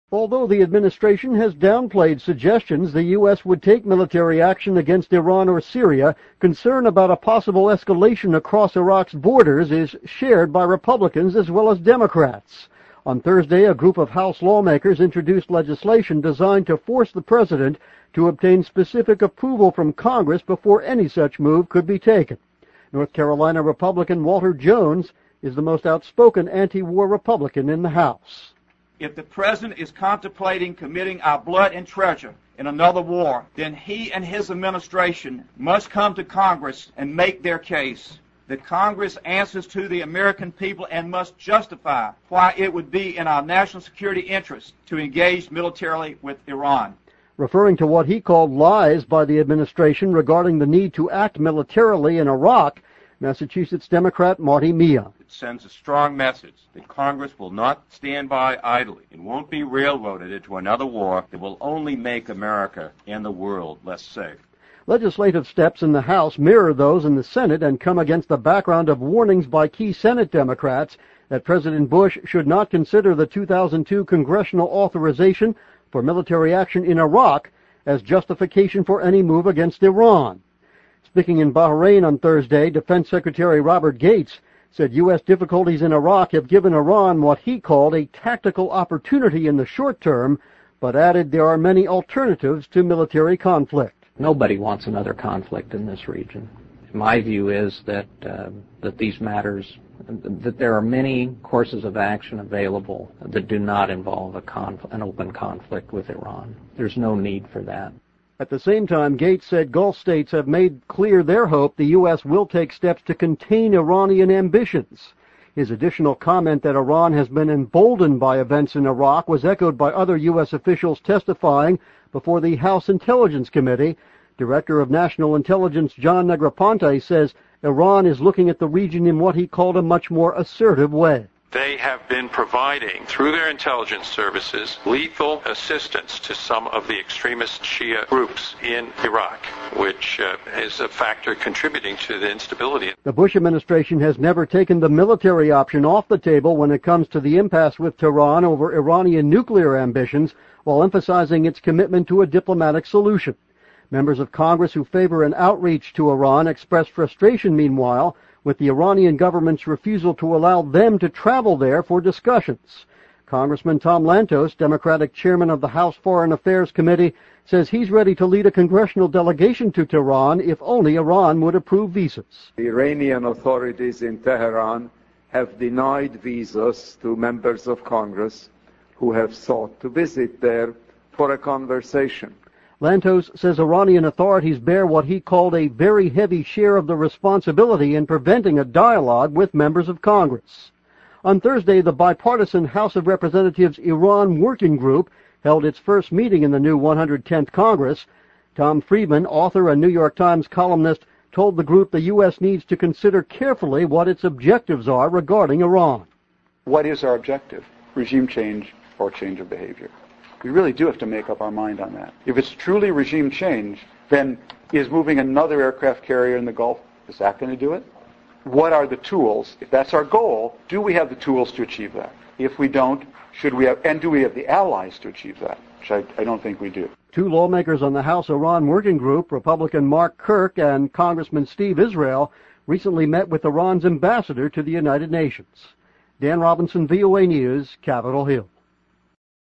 Although the administration has downplayed suggestions the U.S. would take military action against Iran or Syria, concern about a possible escalation across Iraq's borders is shared by Republicans as well as Democrats. On Thursday, a group of House lawmakers introduced legislation designed to force the president to obtain specific approval from Congress before any such move could be taken. North Carolina Republican Walter Jones is the most outspoken anti-war Republican in the House. If the president is contemplating committing our blood and treasure in another war, then he and his administration must come to Congress and make their case. The Congress answers to the American people and must justify why it would be in our national security interest to engage militarily with Iran. Referring to what he called lies by the administration regarding the need to act militarily in Iraq, Massachusetts Democrat Marty Mia. It sends a strong message that Congress will not stand by idly and won't be railroaded into another war that will only make America and the world less safe. Legislative steps in the House mirror those in the Senate and come against the background of warnings by key Senate Democrats that President Bush should not consider the 2002 congressional authorization for military action in Iraq as justification for any move against Iran. Speaking in Bahrain on Thursday, Defense Secretary Robert Gates said U.S. difficulties in Iraq have given Iran what he called a tactical opportunity in the short term, but added there are many alternatives to military conflict. Nobody wants another conflict in this region. My view is that these matters, that there are many courses of action available that do not involve an open conflict with Iran. There's no need for that. At the same time, Gates said Gulf states have made clear their hope the U.S. will take steps to contain Iranian ambitions. His additional comment that Iran has been emboldened by events in Iraq was echoed by other U.S. officials testifying before the House Intelligence Committee. Director of National Intelligence John Negroponte says Iran is looking at the region in what he called a much more assertive way. They have been providing, through their intelligence services, lethal assistance to some of the extremist Shia groups in Iraq, which is a factor contributing to the instability. The Bush administration has never taken the military option off the table when it comes to the impasse with Tehran over Iranian nuclear ambitions, while emphasizing its commitment to a diplomatic solution. Members of Congress who favor an outreach to Iran expressed frustration, meanwhile, with the Iranian government's refusal to allow them to travel there for discussions. Congressman Tom Lantos, Democratic chairman of the House Foreign Affairs Committee, says he's ready to lead a congressional delegation to Tehran if only Iran would approve visas. The Iranian authorities in Tehran have denied visas to members of Congress who have sought to visit there for a conversation. Lantos says Iranian authorities bear what he called a very heavy share of the responsibility in preventing a dialogue with members of Congress. On Thursday, the bipartisan House of Representatives Iran Working Group held its first meeting in the new 110th Congress. Tom Friedman, author and New York Times columnist, told the group the U.S. needs to consider carefully what its objectives are regarding Iran. What is our objective? Regime change or change of behavior? We really do have to make up our mind on that. If it's truly regime change, then is moving another aircraft carrier in the Gulf, is that going to do it? What are the tools? If that's our goal, do we have the tools to achieve that? If we don't, should we have, and do we have the allies to achieve that? Which I don't think we do. Two lawmakers on the House Iran Working Group, Republican Mark Kirk and Congressman Steve Israel, recently met with Iran's ambassador to the United Nations. Dan Robinson, VOA News, Capitol Hill.